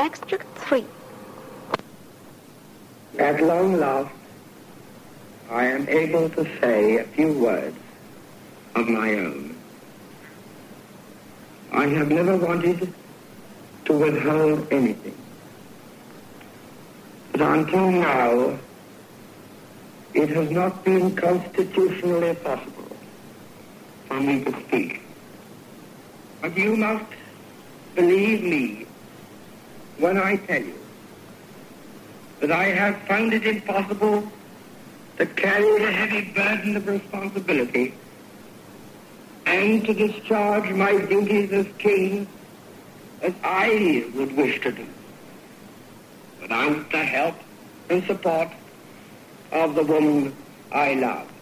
Extract 3. At long last, I am able to say a few words of my own. I have never wanted to withhold anything. But until now, it has not been constitutionally possible for me to speak. But you must believe me when I tell you that I have found it impossible to carry the heavy burden of responsibility and to discharge my duties as king as I would wish to do, without the help and support of the woman I love.